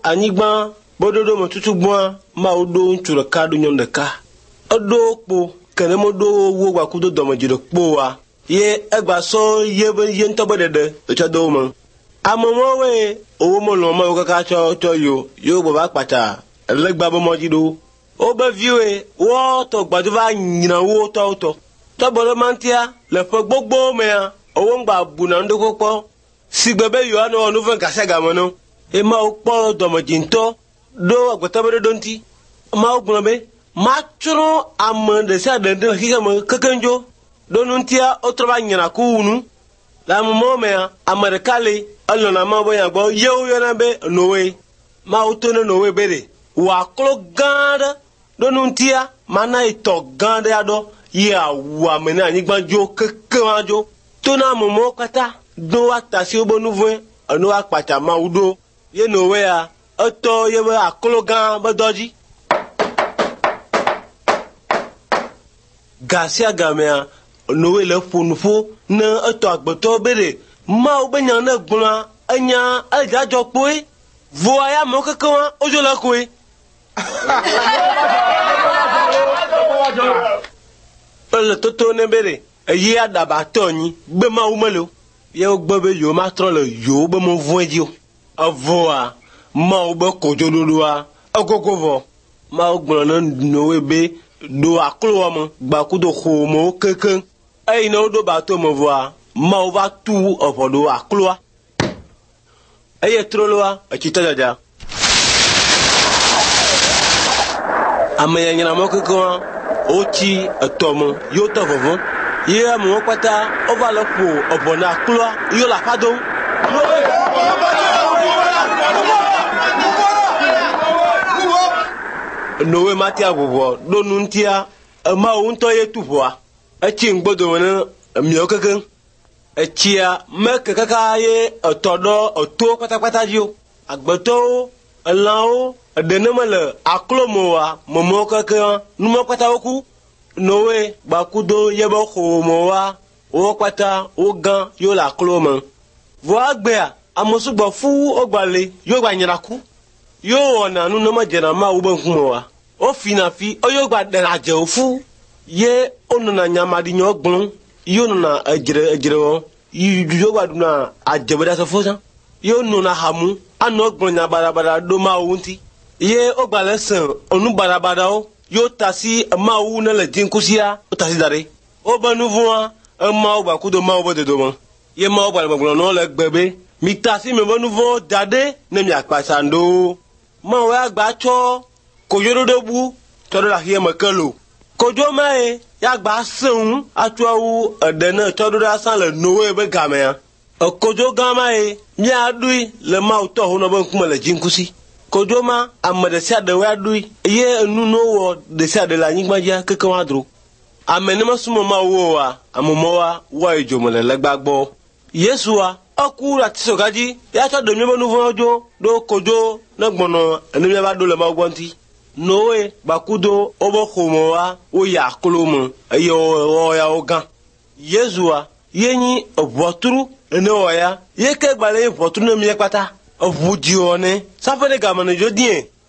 anyigba bododo motutu gboa ma odo nchuro kadu nyondeka odo po kene modo wo gba kudo domojiro po wa ye egba so ye ntobo dede to chado mo amomo we owo mo lo mo kaka cho yo bo ba pata legba bo mojido o ba viwe wo to gbaduva nyina wo to bolo mantia le fo gbogbo me owo ngba bu na ndoko po sigbebe yo anu onu fen kasega mono e ma o po domojinto do agbotabere donti ma ogbonobe ma churo amande sa dende higa mo kakanjo donuntia otroba nyina ku unu la mo me amerikale alona ma bo yagbo yewu na be nowe ma utone nowe bere wa klo ganda donuntia mana ito ganda ado ya wa mena anyigbanjo kekewajo tona momo kata do atasi obonuve anu apata ma udo ye nowe ya oto ye ba akologan bodoji gasia gamea nowe le funfo na oto agboto bere ma obenya na gbona anya ajajo pe vo aya mo kekewa ojo la koe le toto ne bere yi adaba toni gbe ma umelo ye ogbe yo ma tro le yo be mo voedio avoa ma obo kojododoa agogovo ma ogbon na nowe be do aklo mo gba kudo ho mo keken ai no do ba to mo voa ma o va tu ovodo aklo ai troloa achitajaja amenya na mo keken ochi atomo yo to vovo ye mo pata ova lo po obona aklo yo la fado nowe matia bobo donu ntia ma unto ye tupoa echi ngbodo wona miokeken echia meke kaka ye otodo oto patapata jio agboto elao denemele aklomoa momokeken numo pata oku nowe bakudo yebo khomoa o pata o gan yo la kloma vo agbea amosugbo fu ogbale yo gba nyiraku yo ona nu no ma jera ma wo bankumoa o finafi o yo gba dera je ofu ye onu na nyamadi nyogbon yo nu na ejire o yo gba duna ajebeda so fosan yo nu na hamu anu ogbon nya barabara do ma wunti ye ogbale san onu barabara o yo tasi ma wu na le jinkusia o tasi dare o banu vuwa ma o ba kudo ma o bodo do mo ye ma o ba gbon no le gbebe mi tasi me banu vo dade ne mi apasando ma wa gba cho kojododo bu to la hie makalo kojo mai ya gba sun atuawu edena to do asan le nowe be gamea kojo gamai mi adui le ma to ho no ban kuma le jinkusi kojo ma amade sia de wa adui ye enu no wo de sia de la nyigbaja keke wadro amene masumo ma wo wa amomo wa ejomo le legbagbo yesu wa okura tisogaji ya to do mi bonu vojo do kojo na gbono eni mi ba do le ma ogbonti nowe bakudo obo khomowa o ya kolomo yo ya ogan yezua yenyi oboturu ene oya yeke gbale oboturu na mi pata obuji one safere gamane jodie